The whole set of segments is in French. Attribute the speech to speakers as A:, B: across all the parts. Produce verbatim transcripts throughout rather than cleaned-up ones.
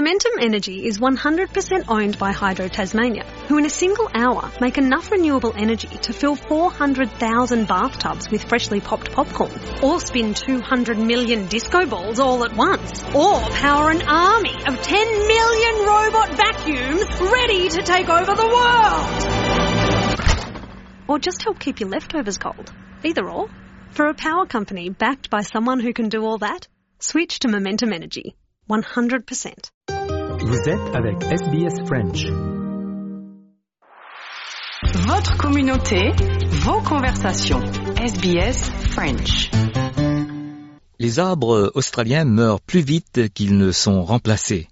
A: Momentum Energy is one hundred percent owned by Hydro Tasmania, who in a single hour make enough renewable energy to fill four hundred thousand bathtubs with freshly popped popcorn, or spin two hundred million disco balls all at once, or power an army of ten million robot vacuums ready to take over the world. Or just help keep your leftovers cold. Either or. For a power company backed by someone who can do all that, switch to Momentum Energy. one hundred percent.
B: Vous êtes avec S B S French.
C: Votre communauté, vos conversations. S B S French.
D: Les arbres australiens meurent plus vite qu'ils ne sont remplacés.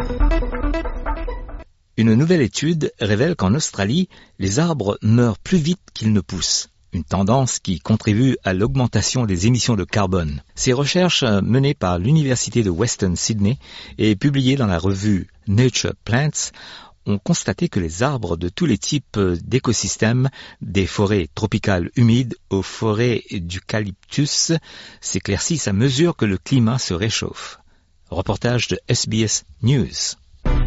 D: Une nouvelle étude révèle qu'en Australie, les arbres meurent plus vite qu'ils ne poussent. Une tendance qui contribue à l'augmentation des émissions de carbone. Ces recherches menées par l'Université de Western Sydney et publiées dans la revue Nature Plants ont constaté que les arbres de tous les types d'écosystèmes, des forêts tropicales humides aux forêts d'eucalyptus, s'éclaircissent à mesure que le climat se réchauffe. Reportage de S B S News.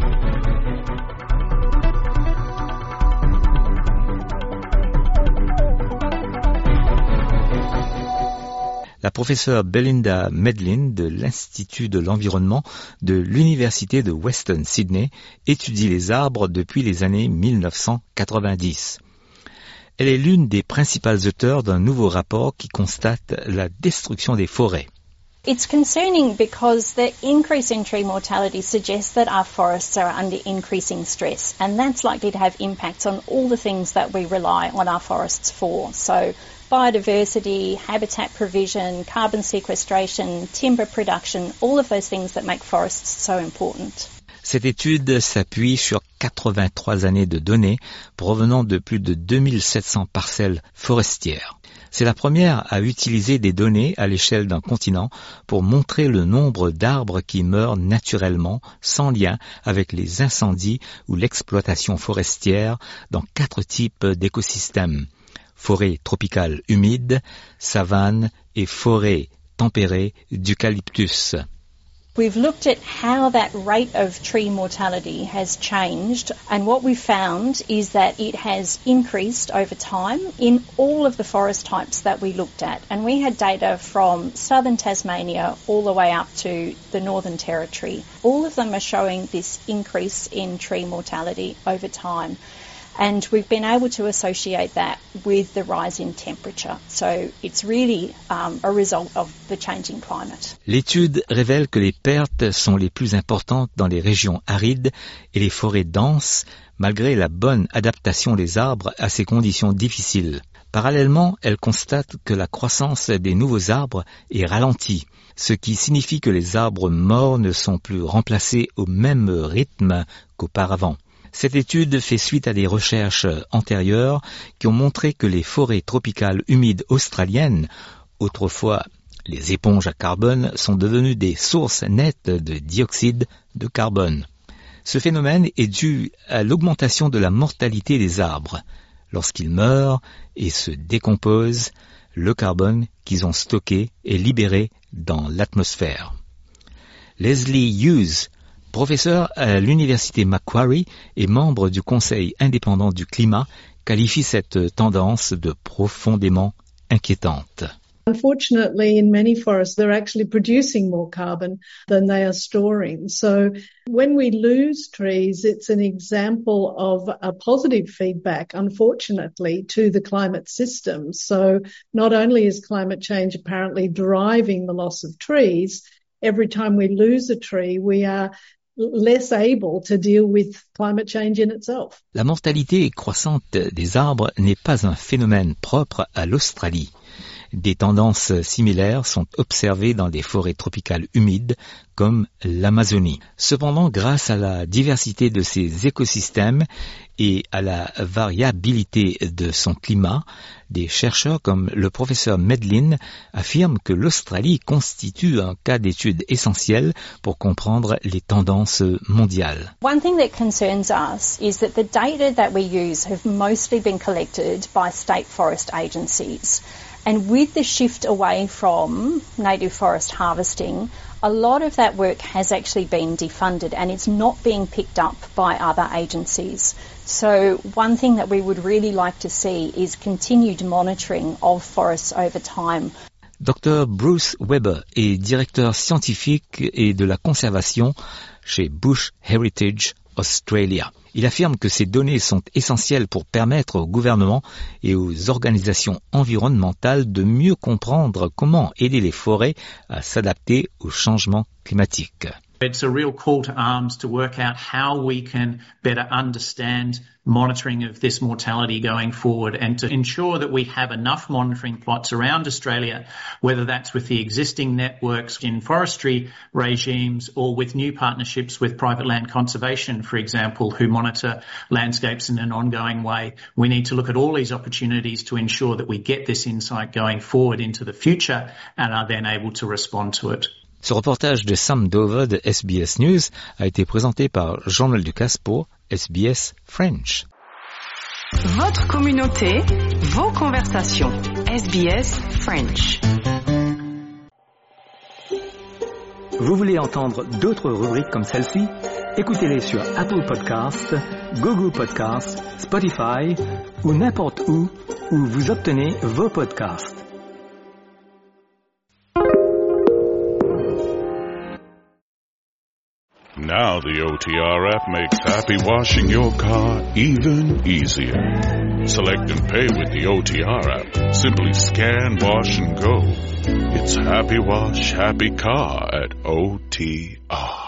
D: La professeure Belinda Medlin de l'Institut de l'environnement de l'Université de Western Sydney étudie les arbres depuis les années mille neuf cent quatre-vingt-dix. Elle est l'une des principales auteurs d'un nouveau rapport qui constate la destruction des forêts.
E: It's concerning because the increase in tree mortality suggests that our forests are under increasing stress, and that's likely to have impacts on all the things that we rely on our forests for. So biodiversity, habitat provision, carbon sequestration, timber production, all of those things that make forests so important.
D: Cette étude s'appuie sur quatre-vingt-trois années de données provenant de plus de deux mille sept cents parcelles forestières. C'est la première à utiliser des données à l'échelle d'un continent pour montrer le nombre d'arbres qui meurent naturellement sans lien avec les incendies ou l'exploitation forestière dans quatre types d'écosystèmes. Forêts tropicales humides, savanes et forêts tempérées d'eucalyptus.
E: We've looked at how that rate of tree mortality has changed, and what we found is that it has increased over time in all of the forest types that we looked at. And we had data from southern Tasmania all the way up to the Northern Territory. All of them are showing this increase in tree mortality over time. And we've been able to associate that with the rise in temperature. So it's really um, a result of the changing climate.
D: L'étude révèle que les pertes sont les plus importantes dans les régions arides et les forêts denses, malgré la bonne adaptation des arbres à ces conditions difficiles. Parallèlement, elle constate que la croissance des nouveaux arbres est ralentie, ce qui signifie que les arbres morts ne sont plus remplacés au même rythme qu'auparavant. Cette étude fait suite à des recherches antérieures qui ont montré que les forêts tropicales humides australiennes, autrefois les éponges à carbone, sont devenues des sources nettes de dioxyde de carbone. Ce phénomène est dû à l'augmentation de la mortalité des arbres. Lorsqu'ils meurent et se décomposent, le carbone qu'ils ont stocké est libéré dans l'atmosphère. Leslie Hughes, professeur à l'université Macquarie et membre du Conseil indépendant du climat, qualifie cette tendance de profondément inquiétante.
F: Unfortunately, in many forests, they're actually producing more carbon than they are storing. So when we lose trees, it's an example of a positive feedback, unfortunately, to the climate system. So not only is climate change apparently driving the loss of trees, every time we lose a tree, we are less able to deal with climate change in itself.
D: La mortalité croissante des arbres n'est pas un phénomène propre à l'Australie. Des tendances similaires sont observées dans des forêts tropicales humides comme l'Amazonie. Cependant, grâce à la diversité de ces écosystèmes et à la variabilité de son climat, des chercheurs comme le professeur Medlin affirment que l'Australie constitue un cas d'étude essentiel pour comprendre les tendances mondiales.
E: One thing that concerns us is that the data that we use have mostly been collected by state forest agencies. And with the shift away from native forest harvesting, a lot of that work has actually been defunded and it's not being picked up by other agencies. So one thing that we would really like to see is continued monitoring of forests over time.
D: Docteur Bruce Weber est directeur scientifique et de la conservation chez Bush Heritage Australia. Il affirme que ces données sont essentielles pour permettre au gouvernement et aux organisations environnementales de mieux comprendre comment aider les forêts à s'adapter au changement climatique.
G: It's a real call to arms to work out how we can better understand monitoring of this mortality going forward and to ensure that we have enough monitoring plots around Australia, whether that's with the existing networks in forestry regimes or with new partnerships with private land conservation, for example, who monitor landscapes in an ongoing way. We need to look at all these opportunities to ensure that we get this insight going forward into the future and are then able to respond to it.
D: Ce reportage de Sam Dover de S B S News a été présenté par Jean-Noël Ducasse pour S B S French.
C: Votre communauté, vos conversations. S B S French.
B: Vous voulez entendre d'autres rubriques comme celle-ci? Écoutez-les sur Apple Podcasts, Google Podcasts, Spotify ou n'importe où où vous obtenez vos podcasts.
H: Now the O T R app makes happy washing your car even easier. Select and pay with the O T R app. Simply scan, wash, and go. It's happy wash, happy car at O T R.